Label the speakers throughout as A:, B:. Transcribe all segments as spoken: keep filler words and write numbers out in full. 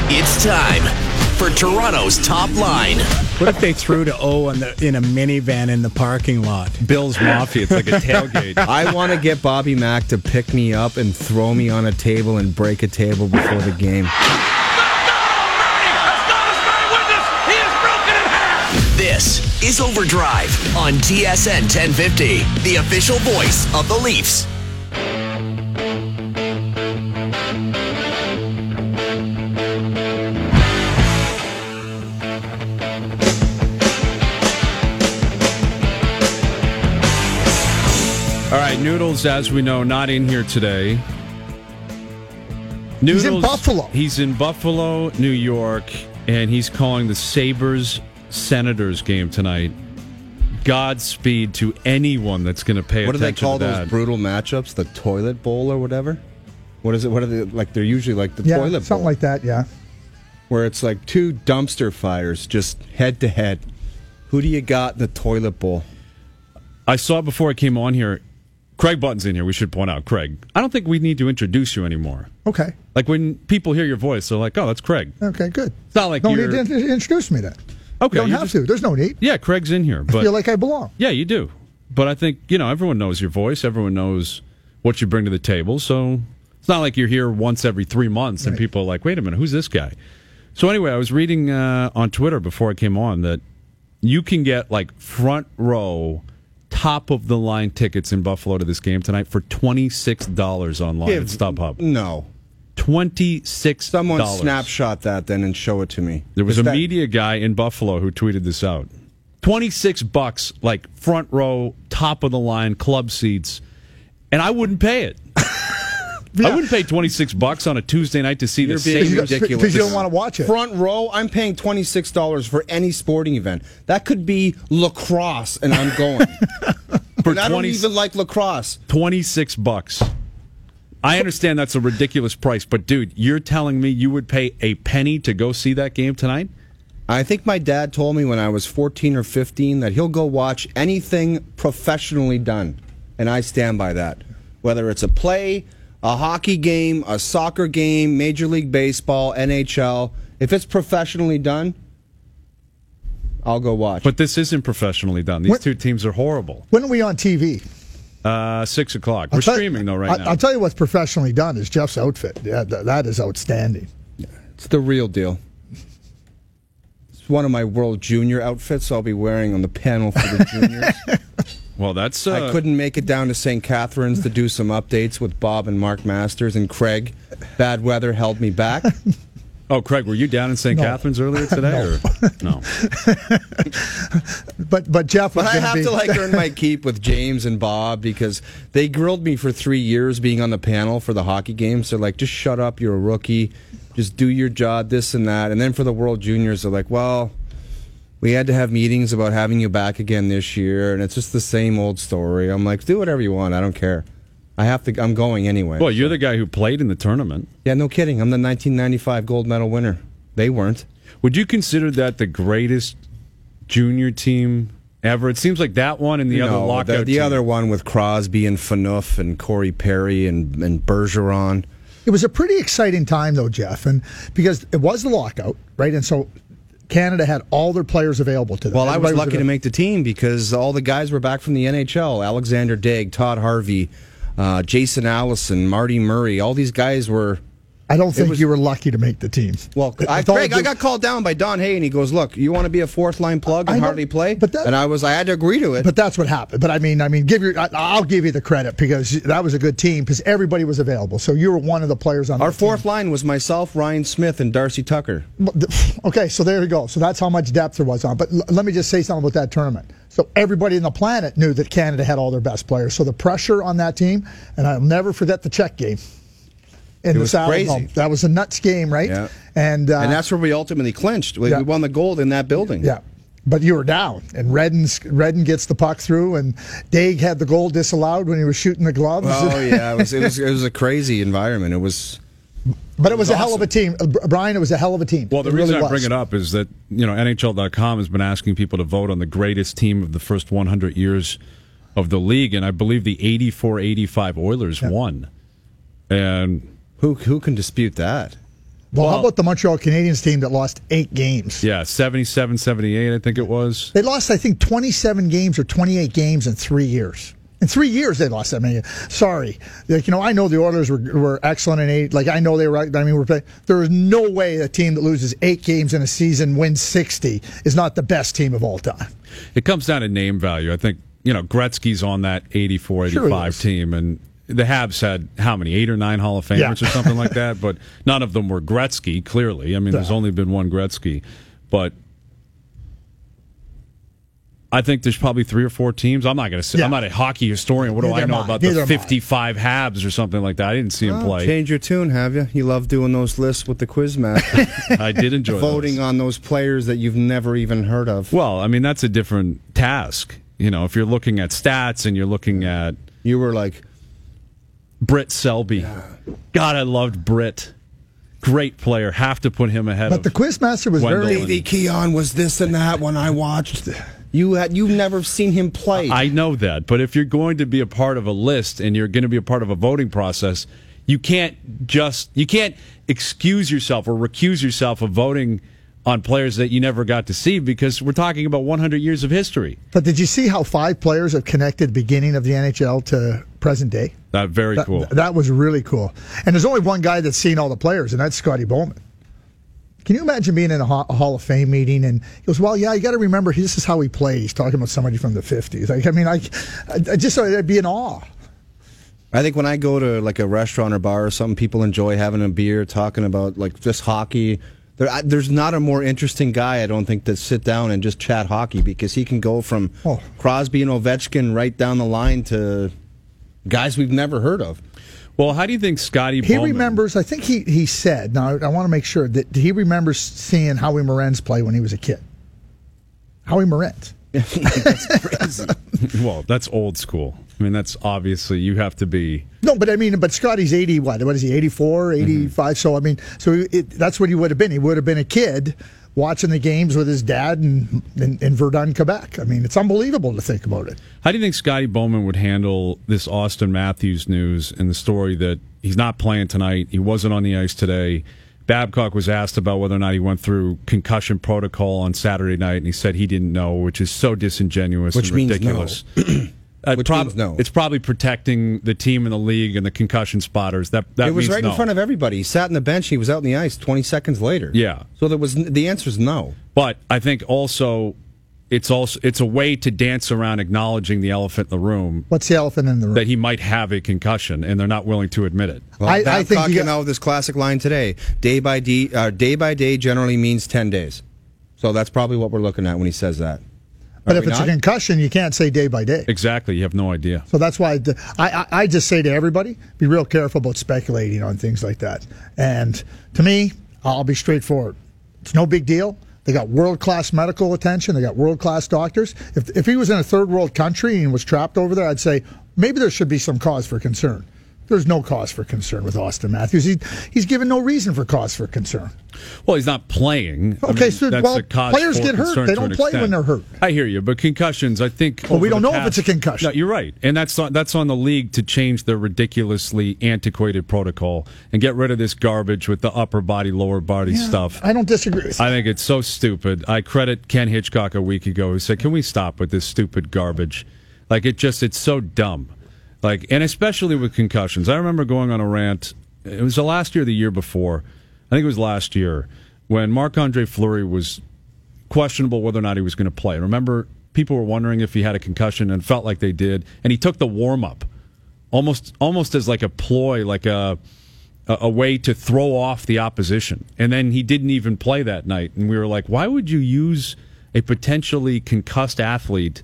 A: It's time for Toronto's Top Line.
B: What if they threw to O in, the, in a minivan in the parking lot?
C: Bill's Mafia. It's like a tailgate.
D: I want to get Bobby Mack to pick me up and throw me on a table and break a table before the game.
A: This is Overdrive on T S N ten fifty, the official voice of the Leafs.
C: All right, Noodles, as we know, not in here today. Noodles,
E: he's in Buffalo.
C: He's in Buffalo, New York, and he's calling the Sabres-Senators game tonight. Godspeed to anyone that's going to pay
D: What do
C: attention
D: they call
C: to
D: those
C: that.
D: brutal matchups? The toilet bowl or whatever? What is it? What are they like? They're usually like the
E: yeah,
D: toilet bowl.
E: something like that, yeah.
D: Where it's like two dumpster fires just head to head. Who do you got in the toilet bowl?
C: I saw it before I came on here. Craig Button's in here, we should point out. Craig, I don't think we need to introduce you anymore.
E: Okay.
C: Like when people hear your voice, they're like, oh, that's Craig.
E: Okay, good.
C: It's not like
E: no
C: you're...
E: need to introduce me then.
C: Okay.
E: You don't
C: you
E: have
C: just...
E: to. There's no need.
C: Yeah, Craig's in here. But...
E: I feel like I belong.
C: Yeah, you do. But I think, you know, everyone knows your voice. Everyone knows what you bring to the table. So it's not like you're here once every three months and
E: right.
C: people are like, wait a minute, who's this guy? So anyway, I was reading uh, on Twitter before I came on that you can get like front row, top of the line tickets in Buffalo to this game tonight for twenty-six dollars online
D: Yeah,
C: at StubHub.
D: No.
C: twenty-six dollars.
D: Someone snapshot that then and show it to me.
C: There was
D: Is
C: a
D: that-
C: media guy in Buffalo who tweeted this out. twenty-six bucks, like front row, top of the line, club seats, and I wouldn't pay it.
E: Yeah.
C: I wouldn't pay twenty-six bucks on a Tuesday night to see
D: You're
C: the
D: being
C: same.
D: ridiculous.
E: Because you don't want to watch it.
D: Front row, I'm paying twenty-six dollars for any sporting event. That could be lacrosse, and I'm going.
C: For
D: and I don't
C: twenty
D: even like lacrosse.
C: twenty-six bucks. I understand that's a ridiculous price, but dude, you're telling me you would pay a penny to go see that game tonight?
D: I think my dad told me when I was fourteen or fifteen that he'll go watch anything professionally done, and I stand by that. Whether it's a play, a hockey game, a soccer game, Major League Baseball, N H L, if it's professionally done, I'll go watch.
C: But this isn't professionally done. These
E: What?
C: two teams are horrible.
E: When are we on T V?
C: Uh, six o'clock. We're
E: I'll tell-
C: streaming, though, right
E: I,
C: now.
E: I'll tell you what's professionally done is Jeff's outfit. Yeah, th- that is outstanding.
D: It's the real deal. It's one of my World Junior outfits I'll be wearing on the panel for the juniors.
C: Well, that's... Uh,
D: I couldn't make it down to Saint Catharines to do some updates with Bob and Mark Masters and Craig. Bad weather held me back.
C: Oh, Craig, were you down in Saint
E: No.
C: Catharines earlier today?
E: No.
C: Or? No.
E: But but Jeff was
D: But I
E: going
D: have
E: be,
D: to like earn my keep with James and Bob because they grilled me for three years being on the panel for the hockey games. They're like, just shut up, you're a rookie. Just do your job, this and that. And then for the World Juniors, they're like, well, we had to have meetings about having you back again this year, and it's just the same old story. I'm like, do whatever you want. I don't care. I have to. I'm going anyway.
C: Well, you're the guy who played in the tournament.
D: Yeah, no kidding. I'm the nineteen ninety-five gold medal winner. They weren't.
C: Would you consider that the greatest junior team ever? It seems like that one and the other
D: No,
C: lockout
D: the, the
C: team.
D: other one with Crosby and Phaneuf and Corey Perry and, and Bergeron.
E: It was a pretty exciting time, though, Jeff, and because it was the lockout, right? And so Canada had all their players available to them.
D: Well, I was
E: Everybody
D: lucky to
E: available.
D: make the team because all the guys were back from the N H L. Alexander Daigle, Todd Harvey, uh, Jason Allison, Marty Murray. All these guys were...
E: I don't think
D: was-
E: you were lucky to make the team.
D: Well, I,
E: With all
D: Craig,
E: the-
D: I got called down by Don Hay, and he goes, "Look, you want to be a fourth line plug
E: I
D: and
E: know,
D: hardly play?"
E: but that-
D: and I was, I had to agree to it.
E: But that's what happened. But I mean, I mean, give your, I, I'll give you the credit because that was a good team because everybody was available. So you were one of the players on
D: Our
E: that team.
D: fourth line was myself, Ryan Smith, and Darcy Tucker.
E: Okay, so there you go. So that's how much depth there was on. But l- let me just say something about that tournament. So everybody on the planet knew that Canada had all their best players. So the pressure on that team, and I'll never forget the Czech game. In
D: It
E: the
D: was
E: Saddle
D: crazy.
E: Dome. That was a nuts game, right?
D: Yeah.
E: And uh,
D: and that's where we ultimately clinched. We,
E: yeah.
D: we won the gold in that building.
E: yeah. But you were down, and Redden's, Redden gets the puck through, and Daigle had the goal disallowed when he was shooting the gloves.
D: Oh yeah, it was, it was it was a crazy environment. It was.
E: But it was,
D: It was
E: a hell of a team. Uh, Brian, it was a hell of a team.
C: Well, the
E: It
C: reason
E: really
C: I bring
E: was.
C: it up is that, you know, N H L dot com has been asking people to vote on the greatest team of the first one hundred years of the league, and I believe the eighty-four eighty-five Oilers
E: Yeah.
C: won. And
D: Who who can dispute that?
E: Well,
C: Well-
E: how about the Montreal Canadiens team that lost eight games?
C: Yeah, seventy-seven, seventy-eight, I think it was.
E: They lost, I think, twenty-seven games or twenty-eight games in three years. In three years, they lost that many. Sorry, like, you know, I know the Oilers were were excellent in eight. Like I know they were. I mean, we're playing. There is no way a team that loses eight games in a season wins sixty is not the best team of all time.
C: It comes down to name value. I think, you know, Gretzky's on that eighty-four,
E: Sure he
C: eighty-five
E: is.
C: team, and the Habs had how many, eight or nine Hall of Famers
E: Yeah.
C: or something like that, but none of them were Gretzky, clearly. I mean, there's
E: Yeah.
C: only been one Gretzky. But I think there's probably three or four teams. I'm not going to say,
E: Yeah.
C: I'm not a hockey historian. What do
E: Neither
C: I
E: am
C: know
E: I.
C: about
E: Neither
C: the
E: am I.
C: fifty-five Habs or something like that? I didn't see him play.
D: Change your tune, have you? You love doing those lists with the Quizmaster.
C: I did enjoy
D: Voting
C: those.
D: on those players that you've never even heard of.
C: Well, I mean, that's a different task. You know, if you're looking at stats and you're looking at
D: You were like,
C: Britt Selby. God, I loved Britt. Great player. Have to put him ahead
E: But
C: of
E: the Quizmaster was
C: Wendell
E: very.
C: and-
D: Davey Keon was this and that when I watched. You had you've never seen him play.
C: I know that, but if you're going to be a part of a list and you're going to be a part of a voting process, you can't just you can't excuse yourself or recuse yourself of voting on players that you never got to see, because we're talking about one hundred years of history.
E: But did you see how five players have connected beginning of the N H L to present day?
C: That very
E: That,
C: cool.
E: that was really cool. And there's only one guy that's seen all the players, and that's Scotty Bowman. Can you imagine being in a, Ho- a Hall of Fame meeting and he goes, "Well, yeah, you got to remember this is how he played." He's talking about somebody from the fifties. Like, I mean, I, I I just I'd be in awe.
D: I think when I go to like a restaurant or bar or something, people enjoy having a beer, talking about like just hockey. There, I, there's not a more interesting guy, I don't think, to sit down and just chat hockey, because he can go from
E: Oh.
D: Crosby and Ovechkin right down the line to guys we've never heard of.
C: Well, how do you think Scotty
E: He
C: Bowman...
E: remembers. I think he he said. Now I, I want to make sure that he remembers seeing Howie Morenz play when he was a kid. Howie Morenz.
D: That's crazy.
C: Well, that's old school. I mean, that's obviously, you have to be...
E: No, but I mean, but Scotty's eighty. What? What is he? eighty-four, eighty-five
C: Mm-hmm.
E: So I mean, so it, that's what he would have been. He would have been a kid watching the games with his dad in, in, in Verdun, Quebec. I mean, it's unbelievable to think about it.
C: How do you think Scotty Bowman would handle this Austin Matthews news and the story that he's not playing tonight, he wasn't on the ice today? Babcock was asked about whether or not he went through concussion protocol on Saturday night, and he said he didn't know, which is so disingenuous
D: Which
C: and
D: means
C: ridiculous. Uh,
D: Which
C: prob-
D: means no.
C: It's probably protecting the team in the league and the concussion spotters. That that
D: It was
C: means
D: right
C: no.
D: in front of everybody. He sat on the bench. He was out on the ice twenty seconds later.
C: Yeah.
D: So there was the answer is no.
C: But I think also it's also it's a way to dance around acknowledging the elephant in the room,
E: What's the elephant in the room?
C: that he might have a concussion, and they're not willing to admit it.
D: Well,
E: I- I
D: Babcock
E: think you
D: came
E: got-
D: out with this classic line today. Day by day, uh, day by day generally means ten days. So that's probably what we're looking at when he says that.
E: but
D: Are
E: if
D: we
E: it's
D: not?
E: a concussion, you can't say day by day.
C: Exactly, you have no idea.
E: So that's why I, I, I just say to everybody, be real careful about speculating on things like that. And to me, I'll be straightforward. It's no big deal. They got world-class medical attention. They got world-class doctors. If, if he was in a third-world country and was trapped over there, I'd say maybe there should be some cause for concern. There's no cause for concern with Austin Matthews. He, he's given no reason for cause for concern.
C: Well, he's not playing. I
E: Okay,
C: mean,
E: so,
C: that's
E: well,
C: a cause
E: players
C: for
E: get hurt.
C: concern
E: They
C: to
E: don't
C: an
E: play
C: extent.
E: when they're hurt.
C: I hear you, but concussions, I think.
E: Well, we
C: over
E: don't
C: the
E: know if
C: past-
E: it's a concussion.
C: No, you're right, and that's on, that's on the league to change their ridiculously antiquated protocol and get rid of this garbage with the upper body, lower body stuff.
E: I don't disagree with you.
C: I think it's so stupid. I credit Ken Hitchcock a week ago who said, "Can we stop with this stupid garbage?" Like, it just it's so dumb. Like, and especially with concussions. I remember going on a rant. It was the last year, or the year before. I think it was last year when Marc-Andre Fleury was questionable whether or not he was going to play. Remember, people were wondering if he had a concussion and felt like they did, and he took the warm up almost almost as like a ploy, like a a, a way to throw off the opposition. And then he didn't even play that night, and we were like, why would you use a potentially concussed athlete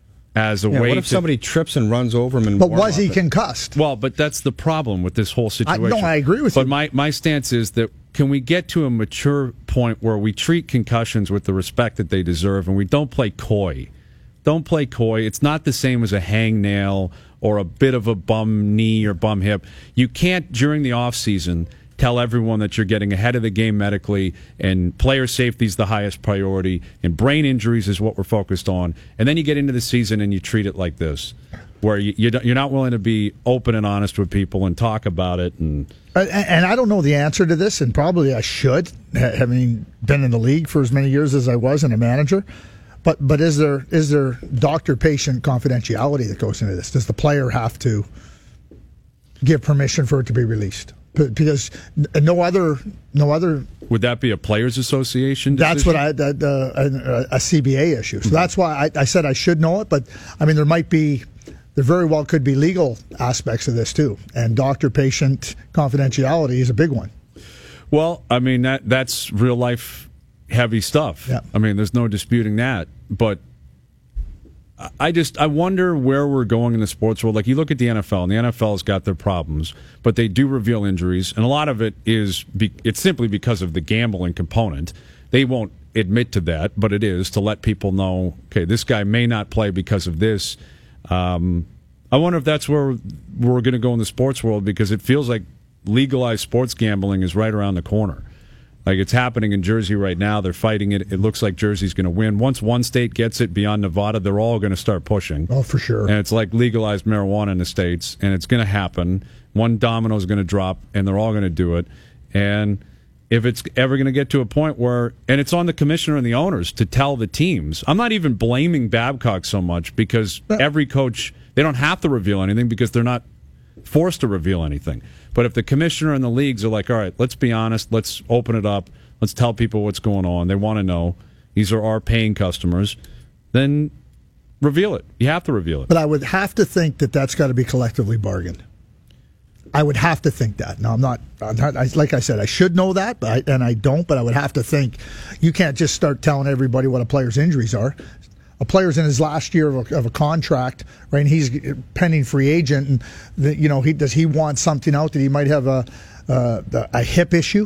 C: as a
D: Yeah,
C: way
D: what if
C: to
D: somebody trips and runs over him? And
E: But
D: warm
E: was he
D: up it?
E: concussed?
C: Well, but that's the problem with this whole situation.
E: no, I agree with
C: but
E: you.
C: But my, my stance is that can we get to a mature point where we treat concussions with the respect that they deserve and we don't play coy? Don't play coy. It's not the same as a hangnail or a bit of a bum knee or bum hip. You can't, during the offseason, tell everyone that you're getting ahead of the game medically and player safety is the highest priority and brain injuries is what we're focused on. And then you get into the season and you treat it like this. where you, you don't, you're not willing to be open and honest with people and talk about it. And
E: And, and I don't know the answer to this, and probably I should, having been in the league for as many years as I was and a manager. But but is there is there doctor-patient confidentiality that goes into this? Does the player have to give permission for it to be released? Because no other no other.
C: Would that be a players' association decision?
E: That's what I that, uh, a, a C B A issue. So mm-hmm. that's why I, I said I should know it. But I mean, there might be. There very well could be legal aspects of this too, and doctor-patient confidentiality is a big one.
C: Well, I mean that that's real life heavy stuff.
E: Yeah.
C: I mean, there's no disputing that. But I just I wonder where we're going in the sports world. Like you look at the N F L, and the N F L's got their problems, but they do reveal injuries, and a lot of it is be, it's simply because of the gambling component. They won't admit to that, but it is to let people know, okay, this guy may not play because of this. Um, I wonder if that's where we're going to go in the sports world, because it feels like legalized sports gambling is right around the corner. Like it's happening in Jersey right now. They're fighting it. It looks like Jersey's going to win. Once one state gets it beyond Nevada, they're all going to start pushing.
E: Oh, for sure.
C: And it's like legalized marijuana in the states, and it's going to happen. One domino is going to drop, and they're all going to do it. And if it's ever going to get to a point where, and it's on the commissioner and the owners to tell the teams. I'm not even blaming Babcock so much, because every coach, they don't have to reveal anything because they're not forced to reveal anything. But if the commissioner and the leagues are like, all right, let's be honest, let's open it up, let's tell people what's going on, they want to know, these are our paying customers, then reveal it. You have to reveal it.
E: But I would have to think that that's got to be collectively bargained. I would have to think that. Now, I'm not, I'm not I, like I said, I should know that, but I, and I don't, but I would have to think you can't just start telling everybody what a player's injuries are. A player's in his last year of a, of a contract, right, and he's pending free agent, and the, you know, he does he want something out that he might have a uh, a hip issue?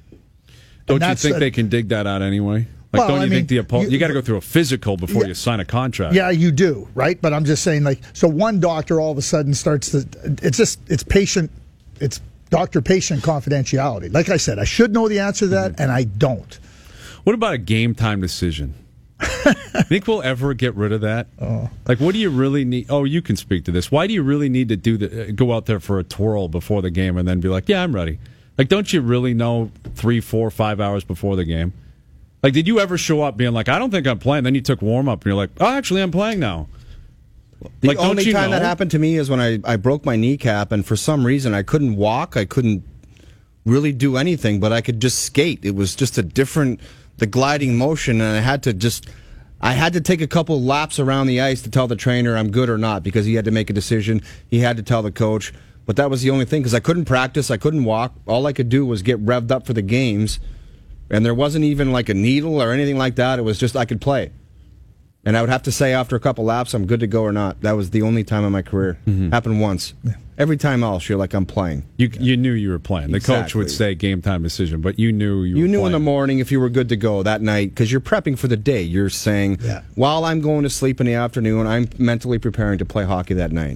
C: Don't you think a, they can dig that out anyway? Like,
E: well,
C: don't you
E: I mean,
C: think the opponent? You, you got to go through a physical before
E: yeah,
C: you sign a contract.
E: Yeah, you do, right? But I'm just saying, like, so one doctor all of a sudden starts to. It's just it's patient, it's doctor-patient confidentiality. Like I said, I should know the answer to that, mm-hmm. and I don't.
C: What about a game time decision? Think we'll ever get rid of that? Oh. Like, what do you really need? Oh, you can speak to this. Why do you really need to do the go out there for a twirl before the game and then be like, yeah, I'm ready? Like, don't you really know three, four, five hours before the game? Like, did you ever show up being like, I don't think I'm playing? Then you took warm up and you're like, oh, actually, I'm playing now.
D: The
C: like,
D: only
C: don't you
D: time
C: know?
D: that happened to me is when I, I broke my kneecap, and for some reason I couldn't walk. I couldn't really do anything, but I could just skate. It was just a different, the gliding motion, and I had to just, I had to take a couple laps around the ice to tell the trainer I'm good or not, because he had to make a decision. He had to tell the coach, but that was the only thing, because I couldn't practice, I couldn't walk. All I could do was get revved up for the games, and there wasn't even like a needle or anything like that. It was just I could play. And I would have to say after a couple laps, I'm good to go or not. That was the only time in my career. Mm-hmm. Happened once. Yeah. Every time else, you're like, I'm playing.
C: You you knew you were playing. The exactly. coach would say game time decision, but you knew you,
D: you
C: were
D: knew
C: playing.
D: in the morning if you were good to go that night, because you're prepping for the day. You're saying, yeah. while I'm going to sleep in the afternoon, I'm mentally preparing to play hockey that night.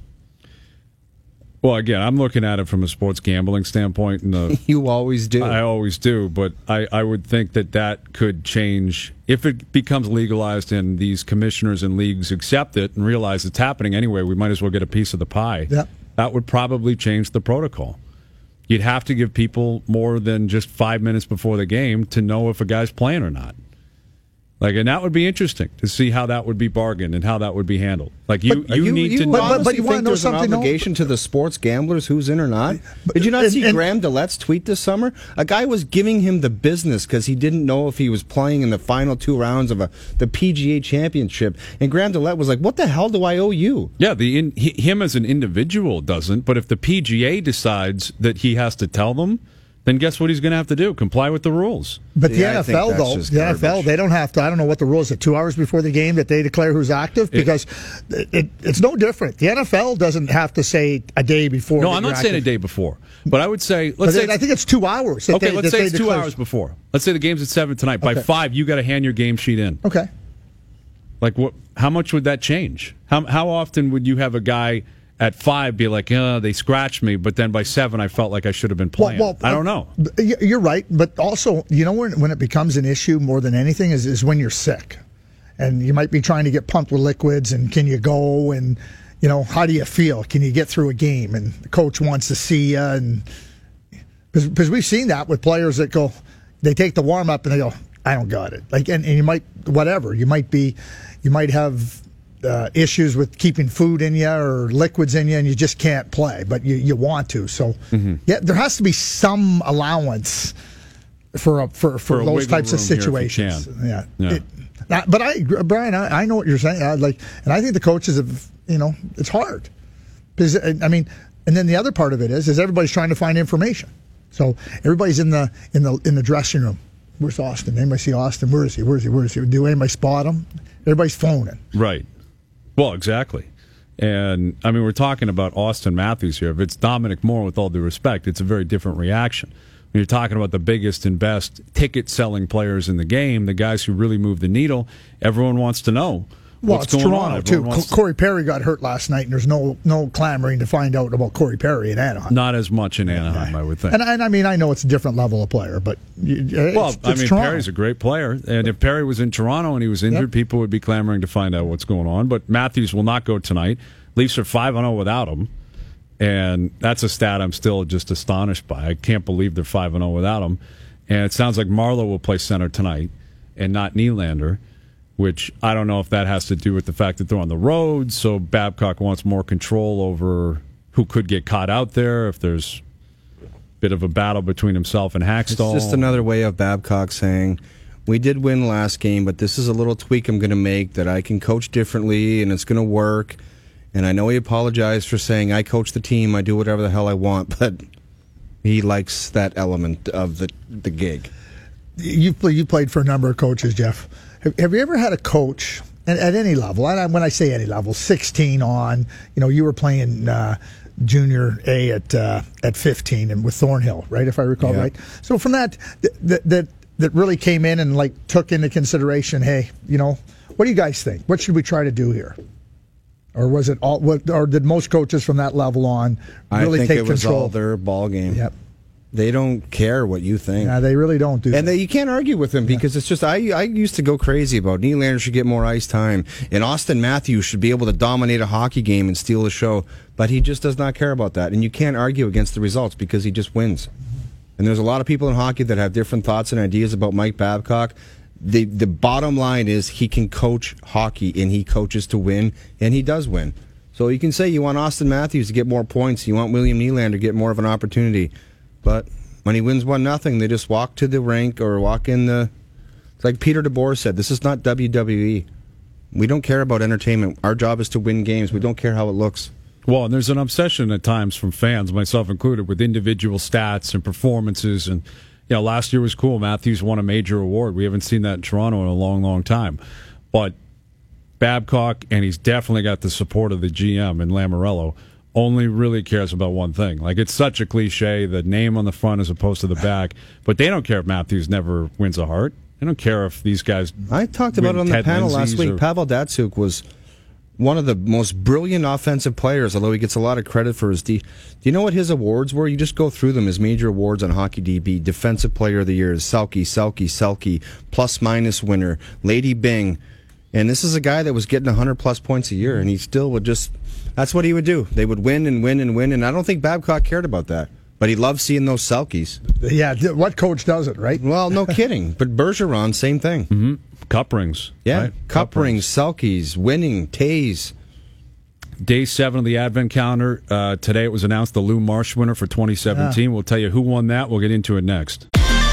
C: Well, again, I'm looking at it from a sports gambling standpoint. And the,
D: you always do.
C: I always do, but I, I would think that that could change if it becomes legalized and these commissioners and leagues accept it and realize it's happening anyway. We might as well get a piece of the pie.
E: Yep.
C: That would probably change the protocol. You'd have to give people more than just five minutes before the game to know if a guy's playing or not. Like, and that would be interesting to see how that would be bargained and how that would be handled. Like, you, you, you need
D: you
C: to know.
D: But, but you want to know something? An obligation to the sports gamblers who's in or not. Did you not and, see and, Graham Dillette's tweet this summer? A guy was giving him the business because he didn't know if he was playing in the final two rounds of a the P G A Championship, and Graham Dillette was like, "What the hell do I owe you?"
C: Yeah, the in, he, him as an individual doesn't, but if the P G A decides that he has to tell them, then guess what he's going to have to do? Comply with the rules.
E: But the
D: yeah,
E: N F L, though, the N F L, they don't have to, I don't know what the rules are, two hours before the game that they declare who's active, because it, it, it's no different. The N F L doesn't have to say a day before.
C: No, I'm not saying active. a day before, but I would say, let's
E: but
C: say.
E: I think it's two hours. That
C: okay,
E: they,
C: let's
E: that
C: say it's two
E: declare.
C: hours before. Let's say the game's at seven tonight. By
E: okay.
C: five, you got to hand your game sheet in.
E: Okay.
C: Like, what? How much would that change? How, how often would you have a guy at five be like, oh, they scratched me, but then by seven I felt like I should have been playing? Well, well, I don't know.
E: You're right, but also, you know, when, when it becomes an issue more than anything is, is when you're sick. And you might be trying to get pumped with liquids, and can you go, and you know, how do you feel? Can you get through a game? And the coach wants to see you. And because we've seen that with players that go, they take the warm up and they go, I don't got it. Like, and, and you might, whatever, you might be, you might have uh, issues with keeping food in you or liquids in you, and you just can't play, but you, you want to. So, mm-hmm. yeah, there has to be some allowance for a, for, for,
C: for
E: those types of situations. Yeah. yeah. It, but I, Brian, I, I know what you're saying. I, like, and I think the coaches have, you know, it's hard because I mean, and then the other part of it is, is everybody's trying to find information. So everybody's in the in the in the dressing room. Where's Austin? Anybody see Austin? Where is he? Where is he? Where is he? Do anybody spot him? Everybody's phoning.
C: Right. Well, exactly. And, I mean, we're talking about Austin Matthews here. If it's Dominic Moore, with all due respect, it's a very different reaction. When you're talking about the biggest and best ticket-selling players in the game, the guys who really move the needle, everyone wants to know
E: well,
C: what's
E: it's
C: going
E: Toronto,
C: on.
E: Too.
C: To...
E: Corey Perry got hurt last night, and there's no no clamoring to find out about Corey Perry in Anaheim.
C: Not as much in Anaheim, yeah. I would think.
E: And, and I mean, I know it's a different level of player, but it's,
C: well,
E: it's
C: I mean,
E: Toronto.
C: Perry's a great player, and if Perry was in Toronto and he was injured, yep. people would be clamoring to find out what's going on. But Matthews will not go tonight. Leafs are five and zero without him, and that's a stat I'm still just astonished by. I can't believe they're five and zero without him. And it sounds like Marleau will play center tonight, and not Nylander. Which I don't know if that has to do with the fact that they're on the road, so Babcock wants more control over who could get caught out there, if there's a bit of a battle between himself and Hackstall.
D: It's just another way of Babcock saying, we did win last game, but this is a little tweak I'm going to make that I can coach differently, and it's going to work. And I know he apologized for saying, I coach the team, I do whatever the hell I want, but he likes that element of the, the gig.
E: You, you played for a number of coaches, Jeff. Have you ever had a coach at, at any level? And when I say any level, sixteen on, you know, you were playing uh, junior A at uh, at fifteen and with Thornhill, right? If I recall
D: yeah.
E: right. So from that, that that that really came in and like took into consideration, hey, you know, what do you guys think? What should we try to do here? Or was it all? What, or did most coaches from that level on really
D: I think
E: take
D: it was
E: control?
D: all their ball game.
E: Yep.
D: They don't care what you think.
E: Yeah, they really don't do
D: and
E: that.
D: they, you can't argue with them because yeah. it's just, I I used to go crazy about Nylander should get more ice time, and Austin Matthews should be able to dominate a hockey game and steal the show, but he just does not care about that. And you can't argue against the results because he just wins. And there's a lot of people in hockey that have different thoughts and ideas about Mike Babcock. The, the bottom line is he can coach hockey, and he coaches to win, and he does win. So you can say you want Austin Matthews to get more points, you want William Nylander to get more of an opportunity. But when he wins one nothing, they just walk to the rink or walk in the. It's like Peter DeBoer said, this is not W W E. We don't care about entertainment. Our job is to win games. We don't care how it looks.
C: Well, and there's an obsession at times from fans, myself included, with individual stats and performances. And you know, last year was cool. Matthews won a major award. We haven't seen that in Toronto in a long, long time. But Babcock, and he's definitely got the support of the G M in Lamoriello, only really cares about one thing. Like, it's such a cliche, the name on the front as opposed to the back, but they don't care if Matthews never wins a Hart. They don't care if these guys.
D: I talked about it on the
C: Ted
D: panel
C: Lindsay's
D: last week.
C: or...
D: Pavel Datsyuk was one of the most brilliant offensive players, although he gets a lot of credit for his D. Do you know what his awards were? You just go through them. His major awards on Hockey D B: Defensive Player of the Year, Selke, Selke, Selke, plus minus winner, Lady Bing. And this is a guy that was getting one hundred plus points a year, and he still would just. That's what he would do. They would win and win and win, and I don't think Babcock cared about that. But he loved seeing those Selkies.
E: Yeah, what coach doesn't, right?
D: Well, no kidding. But Bergeron, same thing.
C: Mm-hmm. Cup rings.
D: Yeah,
C: right?
D: cup, cup rings,
C: rings,
D: Selkies, winning, Tays.
C: Day seven of the Advent calendar. Uh, today it was announced the Lou Marsh winner for twenty seventeen. Yeah. We'll tell you who won that. We'll get into it next.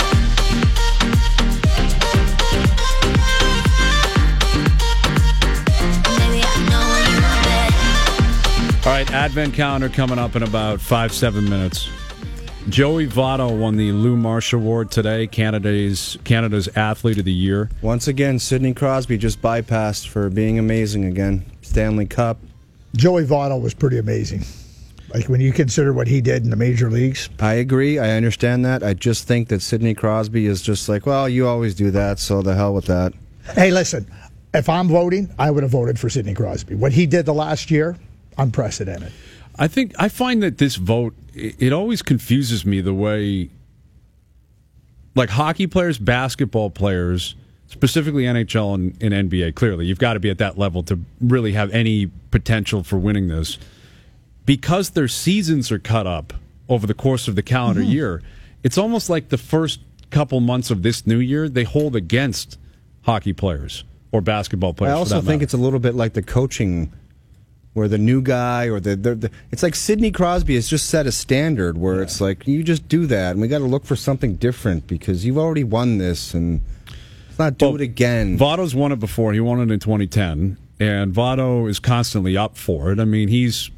C: All right, Advent calendar coming up in about five, seven minutes. Joey Votto won the Lou Marsh Award today, Canada's Canada's Athlete of the Year.
D: Once again, Sidney Crosby just bypassed for being amazing again. Stanley Cup.
E: Joey Votto was pretty amazing. Like, when you consider what he did in the major leagues.
D: I agree. I understand that. I just think that Sidney Crosby is just like, well, you always do that, so the hell with that.
E: Hey, listen, if I'm voting, I would have voted for Sidney Crosby. What he did the last year, unprecedented.
C: I think I find that this vote, it always confuses me the way, like, hockey players, basketball players, specifically N H L and, and N B A, clearly. You've got to be at that level to really have any potential for winning this. Because their seasons are cut up over the course of the calendar mm-hmm. year, it's almost like the first couple months of this new year, they hold against hockey players or basketball players.
D: I also think it's a little bit like the coaching, where the new guy or the, the, the it's like Sidney Crosby has just set a standard where yeah. it's like, you just do that, and we got to look for something different because you've already won this, and let's not do
C: well,
D: it again.
C: Votto's won it before. He won it in twenty ten, and Votto is constantly up for it. I mean, he's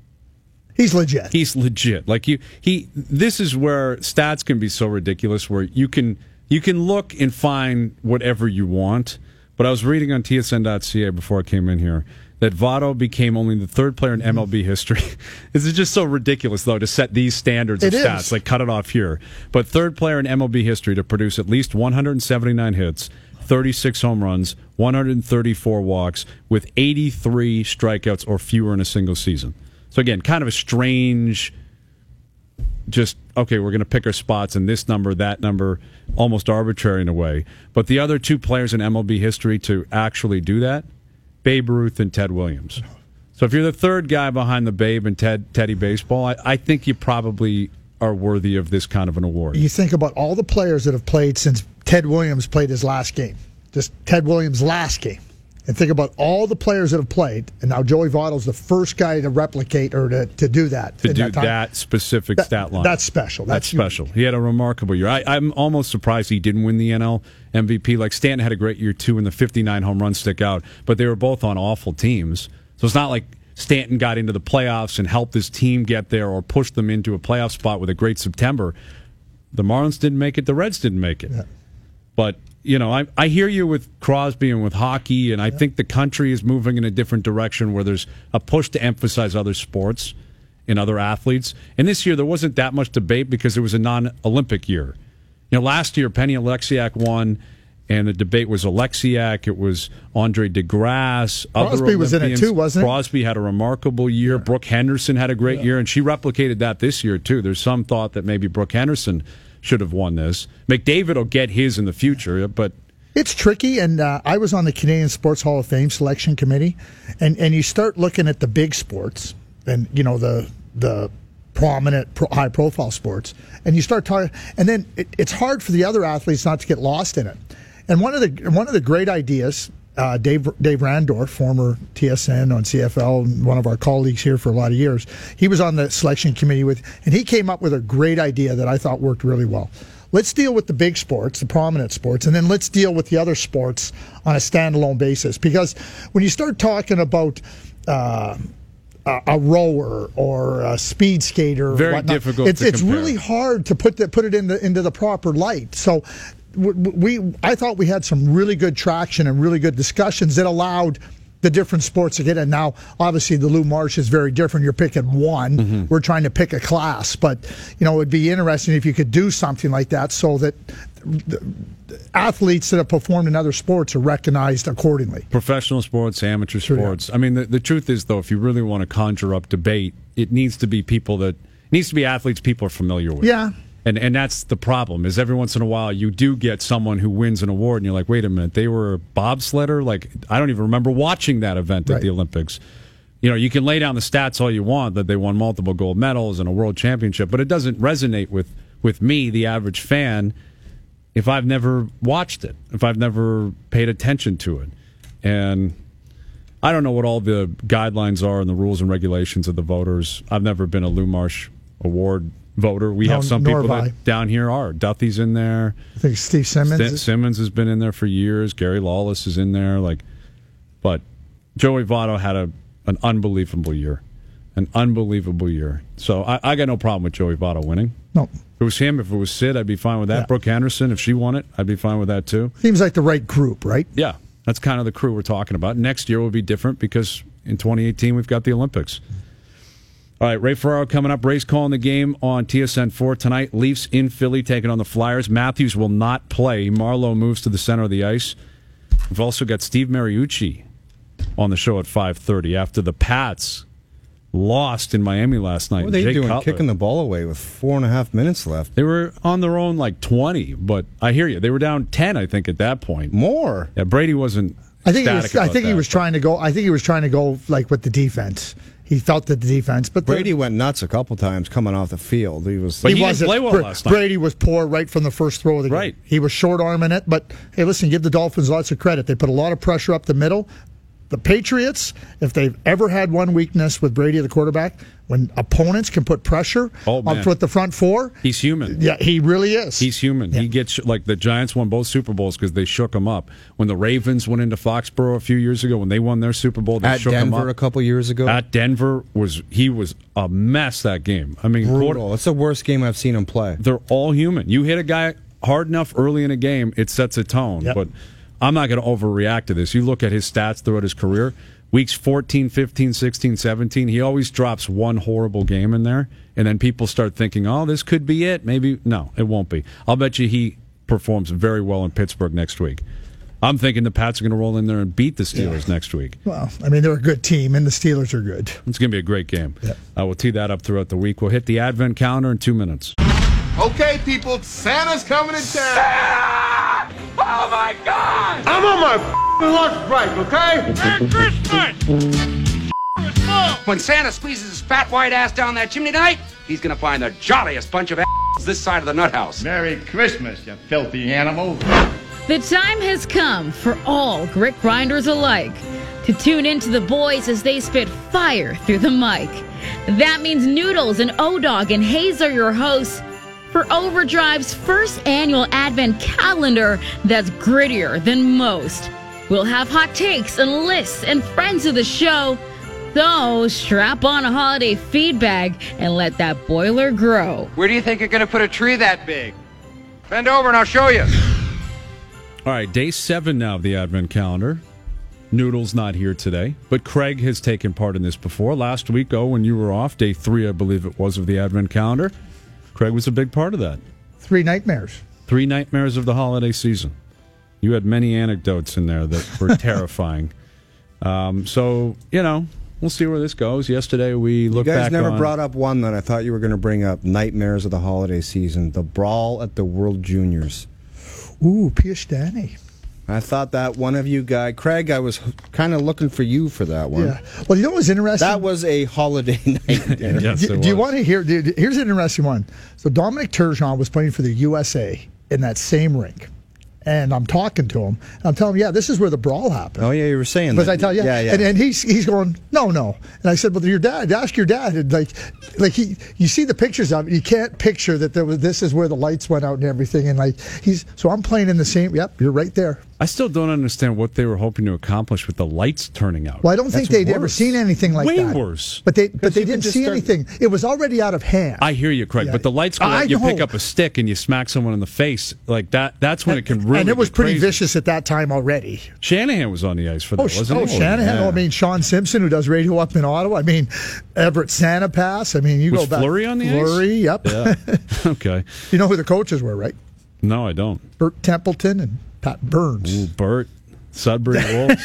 E: He's legit.
C: He's legit. Like you, he. This is where stats can be so ridiculous, where you can you can look and find whatever you want. But I was reading on T S N dot C A before I came in here that Votto became only the third player in M L B history. This is just so ridiculous, though, to set these standards of
E: it
C: stats.
E: Is.
C: Like, cut it off here. But third player in M L B history to produce at least one hundred seventy-nine hits, thirty-six home runs, one hundred thirty-four walks, with eighty-three strikeouts or fewer in a single season. So, again, kind of a strange, just, okay, we're going to pick our spots in this number, that number, almost arbitrary in a way. But the other two players in M L B history to actually do that, Babe Ruth and Ted Williams. So if you're the third guy behind the Babe and Ted Teddy baseball, I, I think you probably are worthy of this kind of an award.
E: You think about all the players that have played since Ted Williams played his last game. Just Ted Williams' last game. And think about all the players that have played, and now Joey Votto's the first guy to replicate or to, to do that.
C: To do
E: that, time.
C: that specific
E: that,
C: stat line.
E: That's special.
C: That's,
E: That's
C: special. He had a remarkable year. I, I'm almost surprised he didn't win the N L M V P. Like, Stanton had a great year, too, and the fifty-nine home runs stick out. But they were both on awful teams. So it's not like Stanton got into the playoffs and helped his team get there or pushed them into a playoff spot with a great September. The Marlins didn't make it. The Reds didn't make it.
E: Yeah.
C: But, you know, I, I hear you with Crosby and with hockey, and I yeah. think the country is moving in a different direction where there's a push to emphasize other sports and other athletes. And this year there wasn't that much debate because it was a non-Olympic year. You know, last year Penny Alexiak won, and the debate was Alexiak. It was Andre DeGrasse.
E: Crosby was in it too, wasn't it?
C: Crosby had a remarkable year. Yeah. Brooke Henderson had a great yeah. year, and she replicated that this year too. There's some thought that maybe Brooke Henderson should have won this. McDavid will get his in the future, but
E: it's tricky. And uh, I was on the Canadian Sports Hall of Fame selection committee, and, and you start looking at the big sports, and you know the the prominent, pro, high profile sports, and you start talking, and then it, it's hard for the other athletes not to get lost in it. And one of the one of the great ideas, uh, Dave Dave Randorf, former T S N on C F L, and one of our colleagues here for a lot of years, he was on the selection committee with, and he came up with a great idea that I thought worked really well. Let's deal with the big sports, the prominent sports, and then let's deal with the other sports on a standalone basis. Because when you start talking about uh, a, a rower or a speed skater,
C: very
E: whatnot,
C: difficult.
E: It's
C: to
E: it's
C: compare.
E: really hard to put the, put it into into the proper light. So. We, I thought we had some really good traction and really good discussions that allowed the different sports to get in. Now, obviously, the Lou Marsh is very different. You're picking one. Mm-hmm. We're trying to pick a class. But, you know, it would be interesting if you could do something like that so that the athletes that have performed in other sports are recognized accordingly.
C: Professional sports, amateur sports. Sure, yeah. I mean, the, the truth is, though, if you really want to conjure up debate, it needs to be people that, it needs to be athletes people are familiar with.
E: Yeah.
C: And and that's the problem, is every once in a while you do get someone who wins an award and you're like, wait a minute, they were a bobsledder? Like, I don't even remember watching that event at
E: right.
C: the Olympics. You know, you can lay down the stats all you want that they won multiple gold medals and a world championship, but it doesn't resonate with, with me, the average fan, if I've never watched it, if I've never paid attention to it. And I don't know what all the guidelines are and the rules and regulations of the voters. I've never been a Lou Marsh Award voter. We
E: no,
C: have some people
E: that
C: I. down here are. Duthie's in there.
E: I think Steve Simmons.
C: St- Simmons has been in there for years. Gary Lawless is in there. Like, but Joey Votto had a an unbelievable year, an unbelievable year. So I, I got no problem with Joey Votto winning.
E: No,
C: if it was him, if it was Sid, I'd be fine with that. Yeah. Brooke Henderson, if she won it, I'd be fine with that too.
E: Seems like the right group, right?
C: Yeah, that's kind of the crew we're talking about. Next year will be different because in twenty eighteen we've got the Olympics. All right, Ray Ferraro coming up. Ray's calling the game on T S N four tonight. Leafs in Philly taking on the Flyers. Matthews will not play. Marleau moves to the center of the ice. We've also got Steve Mariucci on the show at five thirty after the Pats lost in Miami last night.
D: What were they
C: Jay
D: doing,
C: Cutler.
D: kicking the ball away with four and a half minutes left?
C: They were on their own like twenty, but I hear you. They were down ten, I think, at that point.
D: More.
C: Yeah, Brady wasn't.
E: I think he was,
C: ecstatic
E: I
C: about
E: think he
C: that,
E: was
C: but-
E: trying to go. I think he was trying to go like with the defense. He felt that the defense, but the-
D: Brady went nuts a couple times coming off the field. He was.
C: But
E: he
C: he didn't
E: wasn't.
C: play well
E: Bra-
C: last night.
E: Brady was poor right from the first throw of the game.
C: Right.
E: He was short arming it, but hey, listen, give the Dolphins lots of credit. They put a lot of pressure up the middle. The Patriots, if they've ever had one weakness with Brady, the quarterback, when opponents can put pressure
C: Oh, man.
E: up with the front four,
C: He's human.
E: yeah, he really is.
C: He's human.
E: Yeah.
C: He gets like the Giants won both Super Bowls because they shook him up. When the Ravens went into Foxborough a few years ago, when they won their Super Bowl, they
D: At
C: shook him
D: Denver a
C: up.
D: couple years ago.
C: At Denver was he was a mess that game. I mean, quarter-
D: Brutal. It's the worst game I've seen him play.
C: they're all human. You hit a guy hard enough early in a game, it sets a tone.
E: Yep.
C: But I'm not going to overreact to this. You look at his stats throughout his career. Weeks fourteen, fifteen, sixteen, seventeen, he always drops one horrible game in there, and then people start thinking, oh, this could be it. Maybe. No, it won't be. I'll bet you he performs very well in Pittsburgh next week. I'm thinking the Pats are going to roll in there and beat the Steelers next week.
E: well, I mean, they're a good team, and the Steelers are good.
C: It's going to be a great game.
E: Yeah.
C: Uh, we'll tee that up throughout the week. We'll hit the Advent calendar in two minutes.
F: Okay, people, Santa's coming to town. Oh my God! I'm on my f***ing lunch break, okay? Merry Christmas!
G: When Santa squeezes his fat white ass down that chimney tonight, he's gonna find the jolliest bunch of assholes this side of the nut house.
F: Merry Christmas, you filthy animal.
H: The time has come for all grit grinders alike to tune into the boys as they spit fire through the mic. That means Noodles and O-Dog and Hayes are your hosts for Overdrive's first annual Advent calendar that's grittier than most. We'll have hot takes and lists and friends of the show. So strap on a holiday feed bag and let that boiler grow.
G: Where do you think you're gonna put a tree that big? Bend over and I'll show you.
C: All right, day seven now of the Advent calendar. Noodle's not here today, but Craig has taken part in this before. Last week, oh, when you were off, day three, I believe it was, of the Advent calendar, Craig was a big part of that.
E: Three nightmares.
C: Three nightmares of the holiday season. You had many anecdotes in there that were terrifying. Um, so, you know, we'll see where this goes. Yesterday, we
D: You
C: looked
D: guys
C: back
D: never
C: on...
D: brought up one that I thought you were going to bring up. Nightmares of the holiday season. The brawl at the World Juniors.
E: Ooh, Piastani.
D: I thought that one of you guys, Craig, I was kind of looking for you for that one.
E: Yeah. Well, you know what was interesting?
D: That was a holiday night.
C: Yes,
E: do,
C: it
E: do you
C: was.
E: want to hear? do- do- Here's an interesting one. So Dominic Turgeon was playing for the U S A in that same rink, and I'm talking to him. And I'm telling him, yeah, this is where the brawl happened.
D: Oh, yeah, you were saying
E: But
D: that.
E: I tell you,
D: yeah, yeah.
E: And, and he's he's going, no, no. And I said, well, your dad, ask your dad. And like, like he, you see the pictures of it. You can't picture that there was. This is where the lights went out and everything. And like, he's so I'm playing in the same. Yep, you're right there.
C: I still don't understand what they were hoping to accomplish with the lights turning out.
E: Well, I don't think
D: That's
E: they'd ever
D: worse.
E: seen anything like
C: Way
E: that.
C: worse.
E: But they, but
D: Because
E: they
D: you could
E: didn't
D: just
E: see
D: start-
E: anything. It was already out of hand.
C: I hear you, Craig,
E: Yeah.
C: but the lights go
E: I
C: out. You pick
E: know.
C: up a stick and you smack someone in the face like that. That's when it can really.
E: and it was
C: get
E: pretty
C: crazy.
E: vicious at that time already.
C: Shanahan was on the ice for that,
E: Oh, sh-
C: wasn't
E: oh
C: he?
E: Shanahan.
D: yeah.
E: Oh, I mean, Sean Simpson, who does radio up in Ottawa. I mean, Everett Santa Pass. I mean, you
C: Was
E: go back.
C: Fleury on the ice?
E: Fleury, yep.
C: Yeah. Okay.
E: You know who the coaches were, right?
C: No, I don't.
E: Bert Templeton and Pat Burns.
C: Ooh, Bert, Sudbury Wolves.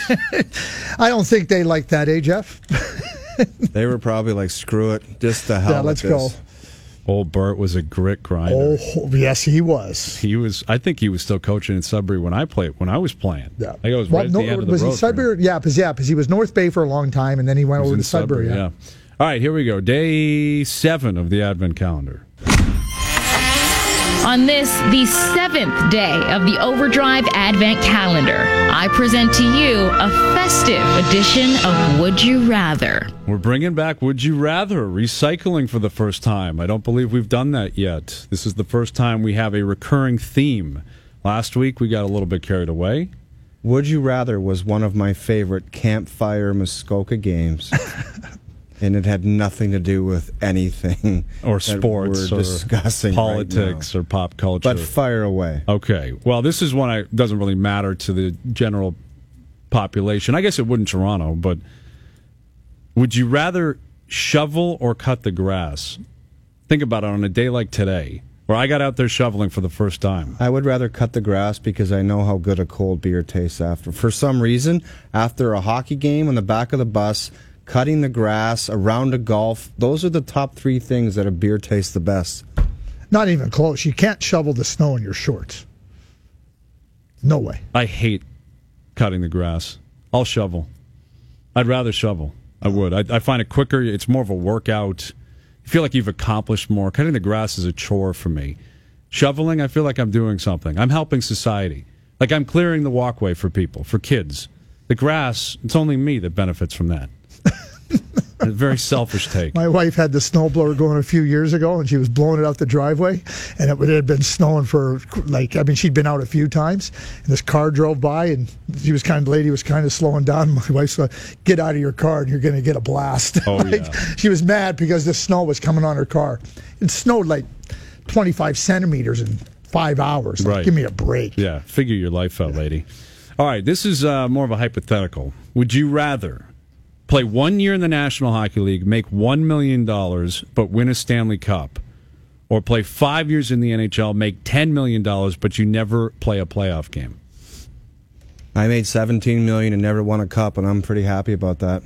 E: I don't think they like that, eh, Jeff?
D: They were probably like, screw it, just the hell
E: Yeah,
D: with
E: let's
D: this.
E: go.
C: Old Bert was a grit grinder.
E: Oh, yes, he was.
C: He was. I think he was still coaching in Sudbury when I played. When I was playing.
E: Yeah.
C: I think I was
E: Well,
C: right
E: no,
C: at the end of the
E: was
C: road.
E: he Sudbury? Yeah, because yeah, because he was North Bay for a long time, and then he went
C: He was
E: over
C: in
E: to Sudbury.
C: yeah. All right, here we go. Day seven of the Advent calendar.
H: On this, the seventh day of the Overdrive Advent Calendar, I present to you a festive edition of Would You Rather.
C: We're bringing back Would You Rather, recycling for the first time. I don't believe we've done that yet. This is the first time we have a recurring theme. Last week, we got a little bit carried away.
D: Would You Rather was one of my favorite campfire Muskoka games. And it had nothing to do with anything.
C: Or
D: that
C: sports
D: we're
C: or
D: discussing
C: politics
D: right
C: or pop culture.
D: now. But fire away.
C: Okay. Well, this is one I doesn't really matter to the general population. I guess it would in Toronto, but would you rather shovel or cut the grass? Think about it on a day like today, where I got out there shoveling for the first time.
D: I would rather cut the grass because I know how good a cold beer tastes after. For some reason, after a hockey game on the back of the bus, cutting the grass, a round of golf. Those are the top three things that a beer tastes the best.
E: Not even close. You can't shovel the snow in your shorts. No way.
C: I hate cutting the grass. I'll shovel. I'd rather shovel. I would. I, I find it quicker. It's more of a workout. You feel like you've accomplished more. Cutting the grass is a chore for me. Shoveling, I feel like I'm doing something. I'm helping society. Like I'm clearing the walkway for people, for kids. The grass, it's only me that benefits from that. A very selfish take.
E: My wife had the snowblower going a few years ago, and she was blowing it out the driveway, and it had been snowing for, like, I mean, she'd been out a few times, and this car drove by, and she was kind of, lady was kind of slowing down. My wife said, get out of your car, and you're going to get a blast.
C: Oh,
E: like,
C: yeah.
E: She was mad because the snow was coming on her car. It snowed like twenty-five centimeters in five hours. Like,
C: Right.
E: give me a break.
C: Yeah, figure your life out, lady. All right, this is uh, more of a hypothetical. Would you rather play one year in the National Hockey League, make one million dollars, but win a Stanley Cup, or play five years in the N H L, make ten million dollars, but you never play a playoff game?
D: I made seventeen million dollars and never won a cup, and I'm pretty happy about that.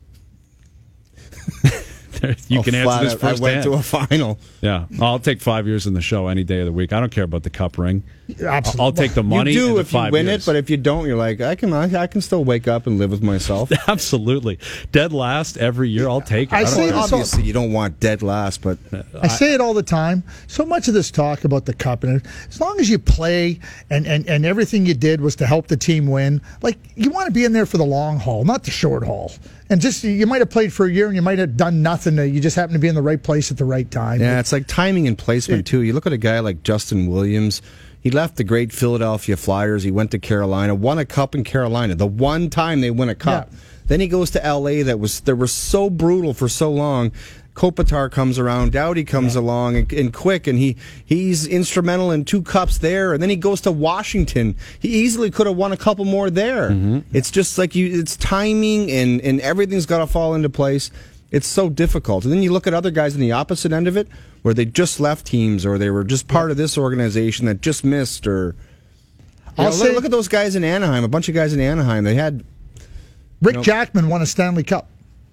C: You
D: Oh,
C: can answer
D: flat
C: this
D: out,
C: first
D: I went to a final.
C: Yeah, I'll take five years in the show any day of the week. I don't care about the cup ring.
E: Absolutely.
C: I'll take the money.
D: You do
C: and the
D: if you
C: five
D: win
C: years.
D: it, but if you don't, you're like, I can, I, I can still wake up and live with myself.
C: Absolutely, dead last every year. I'll take it.
E: I
C: I don't
E: see-
C: care.
E: also-
D: Obviously, you don't want dead last, but
E: I say it all the time. So much of this talk about the cup, and as long as you play and, and, and everything you did was to help the team win, like you want to be in there for the long haul, not the short haul. And just you might have played for a year and you might have done nothing. You just happen to be in the right place at the right time.
D: yeah, it's like timing and placement too. You look at a guy like Justin Williams. He left the great Philadelphia Flyers. He went to Carolina, won a cup in Carolina. The one time they win a cup.
E: Yeah.
D: Then he goes to L A. That was that was so brutal for so long. Kopitar comes around, Doughty comes yeah. along, and, and quick, and he he's instrumental in two cups there. And then he goes to Washington. He easily could have won a couple more there. Mm-hmm. It's just like you, it's timing, and and everything's got to fall into place. It's so difficult. And then you look at other guys on the opposite end of it, where they just left teams, or they were just part of this organization that just missed, or you know,
E: I'll
D: look,
E: say,
D: look at those guys in Anaheim. A bunch of guys in Anaheim. They had
E: Rick
D: you know,
E: Jackman won a Stanley Cup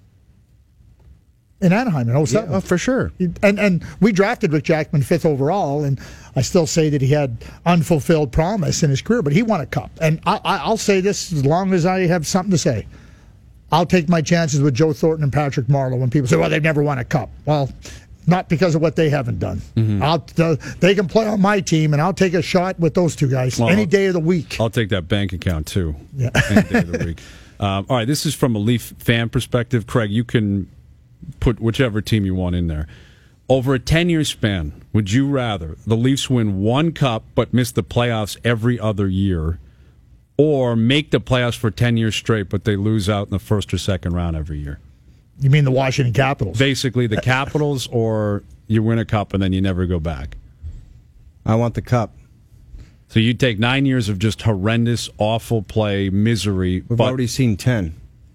E: in Anaheim in oh seven.
D: Yeah, oh, for sure.
E: And and we drafted Rick Jackman fifth overall, and I still say that he had unfulfilled promise in his career, but he won a cup. And I, I, I'll say this as long as I have something to say. I'll take my chances with Joe Thornton and Patrick Marleau when people say, well, they've never won a cup. Well, not because of what they haven't done. Mm-hmm. I'll, uh, they can play on my team, and I'll take a shot with those two guys
C: well,
E: any day of the week.
C: I'll take that bank account, too.
E: Yeah.
C: Any day of the week. Um, all right, this is from a Leaf fan perspective. Craig, you can put whichever team you want in there. Over a ten-year span, would you rather the Leafs win one cup but miss the playoffs every other year, or make the playoffs for ten years straight but they lose out in the first or second round every year?
E: You mean the Washington Capitals?
C: Basically the Capitals, or you win a cup and then you never go back?
D: I want the cup.
C: So you take nine years of just horrendous, awful play, misery.
D: We've
C: but
D: already seen ten.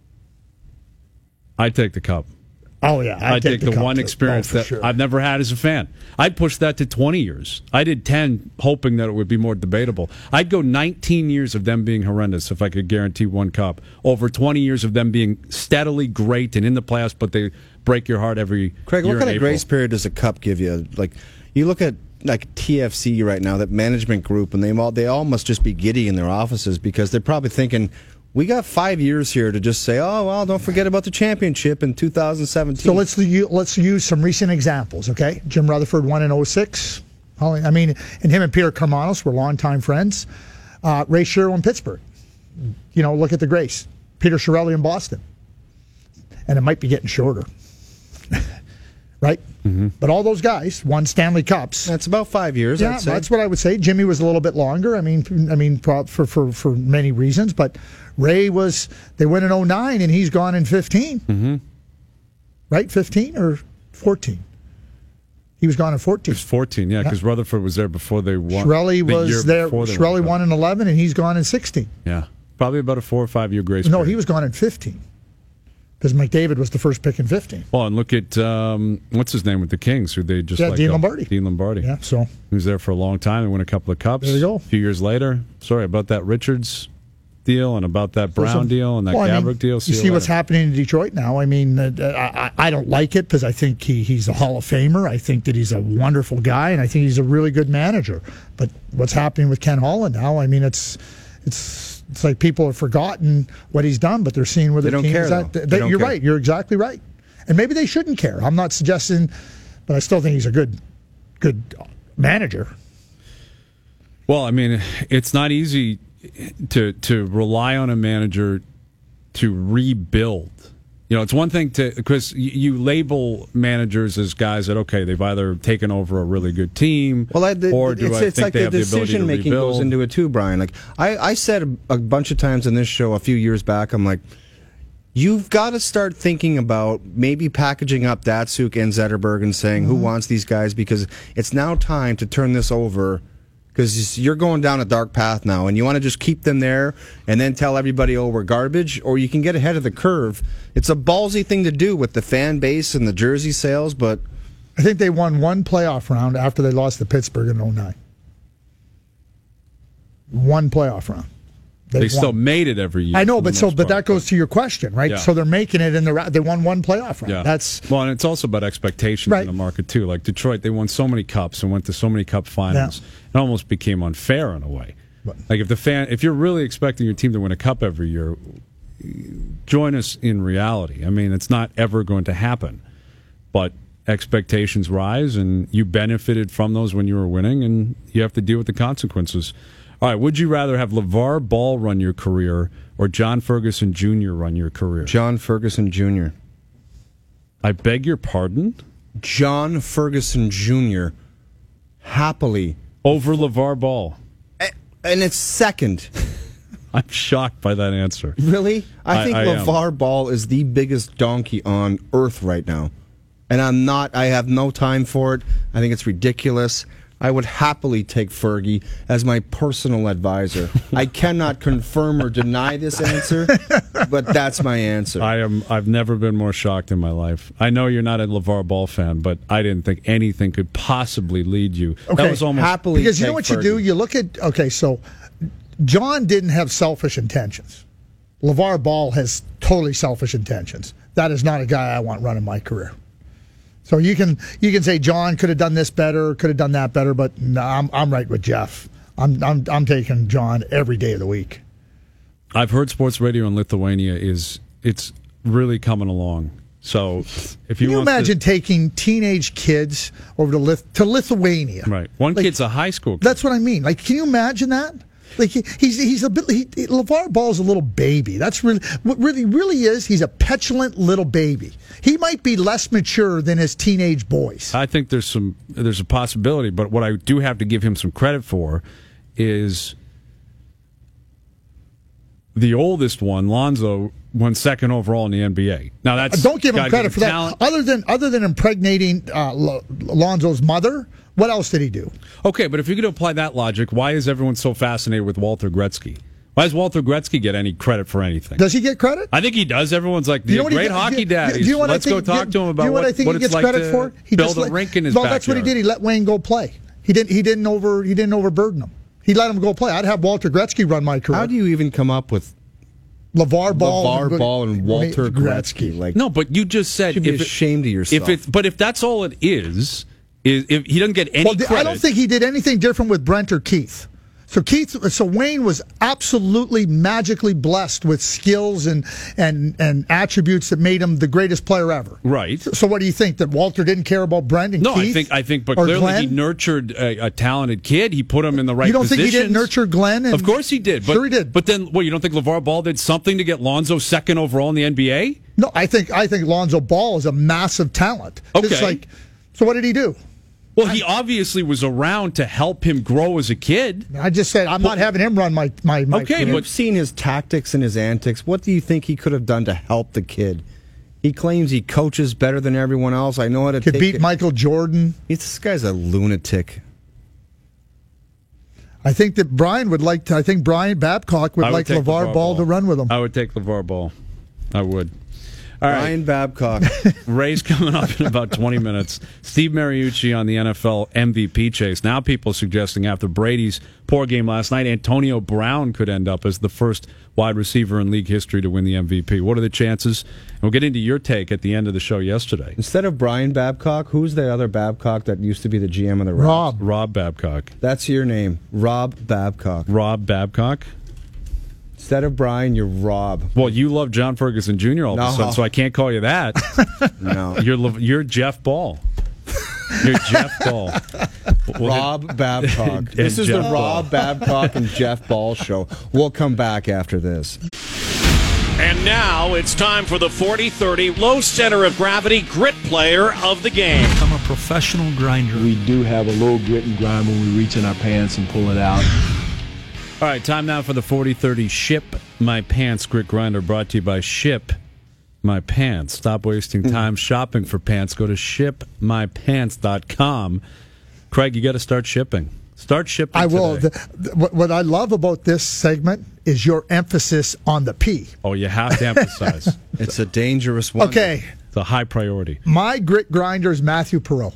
C: I'd take the cup.
E: Oh, yeah. I'd
C: I'd take,
E: take
C: the,
E: the
C: one
E: cup,
C: experience
E: oh,
C: that
E: sure.
C: I've never had as a fan. I'd push that to twenty years. I did ten, hoping that it would be more debatable. I'd go nineteen years of them being horrendous if I could guarantee one cup, over twenty years of them being steadily great and in the playoffs, but they break your heart every
D: Craig,
C: year
D: what kind
C: in
D: of
C: April.
D: grace period does a cup give you? Like, you look at like T F C right now, that management group, and they all they all must just be giddy in their offices because they're probably thinking, we got five years here to just say, oh, well, don't forget about the championship in two thousand seventeen.
E: So let's let's use some recent examples, okay? Jim Rutherford won in oh six. I mean, and him and Peter Karmanos were longtime friends. Uh, Ray Shero in Pittsburgh. You know, look at the grace. Peter Chiarelli in Boston. And it might be getting shorter. Right? Mm-hmm. But all those guys won Stanley Cups.
D: That's about five years,
E: Yeah,
D: I'd say.
E: that's what I would say. Jimmy was a little bit longer. I mean, I mean, for for for many reasons. But Ray was. They went in oh nine, and he's gone in fifteen.
C: Mm-hmm.
E: Right, fifteen or fourteen. He was gone in fourteen.
C: It was fourteen, yeah, because yeah. Rutherford was there before they won.
E: Shirelli
C: the
E: was
C: year
E: there.
C: Shirelli
E: won in eleven, and he's gone in sixteen.
C: Yeah, probably about a four or five year grace.
E: No,
C: period.
E: he was gone in fifteen. Because McDavid was the first pick in fifteen.
C: Well, and look at um, what's his name with the Kings, who they just
E: yeah,
C: like
E: Dean
C: up.
E: Lombardi.
C: Dean Lombardi.
E: Yeah, so
C: he was there for a long time and won a couple of cups.
E: There you go.
C: A few years later, sorry about that, Richards. deal and about that Brown
E: Listen,
C: deal and that
E: well, I
C: Gabrick
E: mean,
C: deal.
E: You
C: See
E: see
C: you
E: what's
C: later.
E: happening in Detroit now. I mean, uh, I, I don't like it because I think he, he's a Hall of Famer. I think that he's a wonderful guy, and I think he's a really good manager. But what's happening with Ken Holland now? I mean, it's it's it's like people have forgotten what he's done, but they're seeing where
D: They
E: the
D: don't
E: team
D: care,
E: is at.
D: though.
E: They-
D: They don't
E: you're
D: care.
E: right. You're exactly right. And maybe they shouldn't care. I'm not suggesting, but I still think he's a good good manager.
C: Well, I mean, it's not easy to to rely on a manager to rebuild. You know, it's one thing to because you, you label managers as guys that okay, they've either taken over a really good team,
D: Well, I, the,
C: or do
D: it's,
C: I
D: it's
C: think
D: like
C: they
D: the
C: have the ability to
D: decision making
C: rebuild?
D: goes into it too, Brian. Like I, I said a, a bunch of times in this show a few years back, I'm like, you've got to start thinking about maybe packaging up Datsuk and Zetterberg and saying
E: Mm-hmm.
D: who wants these guys because it's now time to turn this over. Because you're going down a dark path now, and you want to just keep them there and then tell everybody, oh, we're garbage, or you can get ahead of the curve. It's a ballsy thing to do with the fan base and the jersey sales, but
E: I think they won one playoff round after they lost to Pittsburgh in oh nine. One playoff round.
C: They
E: won.
C: still made it every year.
E: I know,
C: for the
E: but so
C: most
E: but
C: part.
E: that goes to your question, right?
C: Yeah.
E: So they're making it in the ra- they won one playoff round.
C: Yeah,
E: That's
C: well, and it's also about expectations
E: Right.
C: in the market too. Like Detroit, they won so many cups and went to so many cup finals. It almost became unfair in a way.
E: But-
C: Like if the fan, if you're really expecting your team to win a cup every year, join us in reality. I mean, it's not ever going to happen, but expectations rise, and you benefited from those when you were winning, and you have to deal with the consequences. All right, would you rather have LeVar Ball run your career or John Ferguson Junior run your career?
D: John Ferguson Junior
C: I beg your pardon?
D: John Ferguson Junior happily.
C: Over LeVar Ball.
D: And it's second.
C: I'm shocked by that answer.
D: Really? I,
C: I-
D: think
C: I am.
D: LeVar Ball is the biggest donkey on earth right now. And I'm not, I have no time for it. I think it's ridiculous. I would happily take Fergie as my personal advisor. I cannot confirm or deny this answer, but that's my answer.
C: I am. I've never been more shocked in my life. I know you're not a LeVar Ball fan, but I didn't think anything could possibly lead you.
E: Okay,
C: That was almost
D: happily
E: because you know
D: take
E: what you
D: Fergie.
E: do? You look at okay, so John didn't have selfish intentions. LeVar Ball has totally selfish intentions. That is not a guy I want running my career. So you can you can say John could have done this better, could have done that better, but no, I'm I'm right with Jeff. I'm I'm I'm taking John every day of the week.
C: I've heard sports radio in Lithuania is it's really coming along. So if you,
E: Can you
C: want to-
E: imagine taking teenage kids over to Lith- to Lithuania?
C: right, one
E: Like,
C: kid's a high school kid.
E: That's what I mean. Like, can you imagine that? Like he, he's he's a bit. He, he- LeVar Ball's a little baby. That's really what really really is. He's a petulant little baby. He might be less mature than his teenage boys.
C: I think there's some there's a possibility, but what I do have to give him some credit for is the oldest one, Lonzo, won second overall in the N B A. Now that's
E: Don't give him
C: gotta
E: credit for that.
C: talent.
E: Other than other than impregnating uh, L- Lonzo's mother, what else did he do?
C: Okay, but if you could apply that logic, why is everyone so fascinated with Walter Gretzky? Why does Walter Gretzky get any credit for anything?
E: Does he get credit?
C: I think he does. Everyone's like,
E: Do you
C: the
E: know what he
C: great
E: get-
C: hockey
E: do you-
C: dad.
E: do you know what I
C: Let's go
E: think-
C: talk to him about
E: do you know what,
C: what,
E: I think
C: what
E: he
C: it's
E: gets
C: like
E: credit
C: to
E: for? He
C: build
E: just
C: a
E: let,
C: rink in his
E: no,
C: backyard.
E: that's what he did. He let Wayne go play. He didn't. He didn't over. He didn't overburden him. He let him go play. I'd have Walter Gretzky run my career.
D: How do you even come up with
E: LeVar Ball,
D: LeVar Ball and Walter Gretzky? Like,
C: No, but you just said
D: you should be
C: if it-
D: ashamed of yourself.
C: If it's, but if that's all it is, is if he doesn't get any
E: Well,
C: credit.
E: I don't think he did anything different with Brent or Keith. So Keith, so Wayne was absolutely magically blessed with skills and and and attributes that made him the greatest player ever.
C: Right.
E: So what do you think, that Walter didn't care about Brent and
C: No,
E: Keith?
C: I think I think, but
E: or
C: clearly
E: Glenn?
C: he nurtured a, a talented kid. He put him in the right.
E: You don't think he
C: positions.
E: didn't nurture Glenn? And,
C: Of course he did. But,
E: sure he did.
C: But then, what? You don't think LeVar Ball did something to get Lonzo second overall in the N B A?
E: No, I think I think Lonzo Ball is a massive talent. It's
C: Okay.
E: like, so what did he do?
C: Well, he obviously was around to help him grow as a kid.
E: I just said I'm not having him run my my. my
C: Okay,
E: career.
C: but-
D: You've seen his tactics and his antics. What do you think he could have done to help the kid? He claims he coaches better than everyone else. I know how to
E: could
D: take
E: beat
D: it.
E: Michael Jordan.
D: He's, this guy's a lunatic.
E: I think that Brian would like to. I think Brian Babcock would
C: I
E: like
C: take
E: LeVar Ball to run with him.
C: I would take LeVar Ball. I would. All right.
D: Brian Babcock.
C: Ray's coming up in about twenty minutes. Steve Mariucci on the N F L M V P chase. Now people suggesting after Brady's poor game last night, Antonio Brown could end up as the first wide receiver in league history to win the M V P. What are the chances? And we'll get into your take at the end of the show yesterday.
D: Instead of Brian Babcock, who's the other Babcock that used to be the G M of the Rams?
E: Rob.
C: Rob Babcock.
D: That's your name. Rob Babcock.
C: Rob Babcock.
D: Instead of Brian, you're Rob.
C: Well, you love John Ferguson Junior all
D: No.
C: of a sudden, so I can't call you that.
D: No.
C: You're Le- you're Jeff Ball. You're Jeff Ball. We'll
D: Rob Babcock. This is
C: Jeff
D: the
C: Ball.
D: Rob Babcock and Jeff Ball show. We'll come back after this.
I: And now it's time for the forty thirty low center of gravity grit player of the game.
J: I'm a professional grinder.
K: We do have a little grit and grind when we reach in our pants and pull it out.
C: All right, time now for the forty thirty Ship My Pants Grit Grinder, brought to you by Ship My Pants. Stop wasting time shopping for pants. Go to ship my pants dot com. Craig, you got to start shipping. Start shipping
E: I will.
C: today.
E: The, the, what, what I love about this segment is your emphasis on the P.
C: Oh, you have to emphasize.
D: It's a dangerous one.
E: Okay.
C: It's a high priority.
E: My grit grinder is Matthew Perot.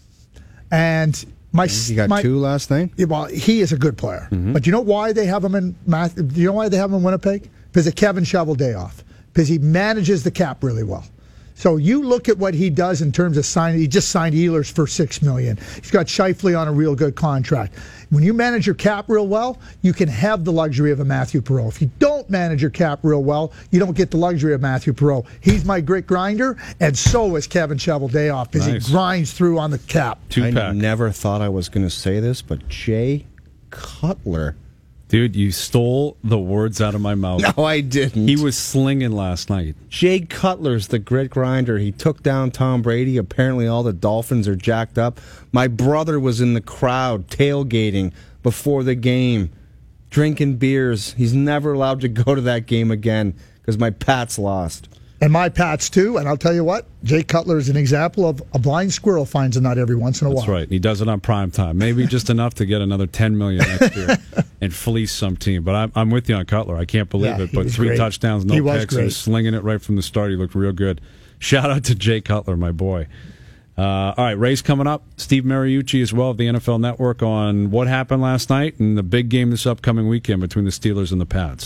E: And my
D: You got
E: my,
D: two last name?
E: Yeah, well, he is a good player.
C: Mm-hmm.
E: But you know why they have him in Matthew? Do you know why they have him in Winnipeg? Because of Kevin Shovel-Dayoff. Because he manages the cap really well. So you look at what he does in terms of signing. He just signed Ehlers for six million dollars. He's got Scheifele on a real good contract. When you manage your cap real well, you can have the luxury of a Matthew Perot. If you don't manage your cap real well, you don't get the luxury of Matthew Perot. He's my grit grinder, and so is Kevin Shovel-Dayoff because
C: Nice.
E: he grinds through on the cap.
C: Two
D: I
C: pack.
D: never thought I was going to say this, but Jay Cutler.
C: Dude, you stole the words out of my mouth.
D: No, I didn't.
C: He was slinging last night.
D: Jay Cutler's the grit grinder. He took down Tom Brady. Apparently, all the Dolphins are jacked up. My brother was in the crowd tailgating before the game, drinking beers. He's never allowed to go to that game again because my Pats lost.
E: And my Pats, too. And I'll tell you what, Jay Cutler is an example of a blind squirrel finds a nut every once in a
C: That's
E: while.
C: right. He does it on prime time. Maybe just enough to get another ten million dollars next year and fleece some team. But I'm, I'm with you on Cutler. I can't believe
E: Yeah,
C: it.
E: he
C: But
E: was
C: three
E: great.
C: touchdowns, no
E: He was
C: picks. He
E: great.
C: was slinging it right from the start. He looked real good. Shout out to Jay Cutler, my boy. Uh, all right, Ray's coming up. Steve Mariucci as well of the N F L Network on what happened last night and the big game this upcoming weekend between the Steelers and the Pats.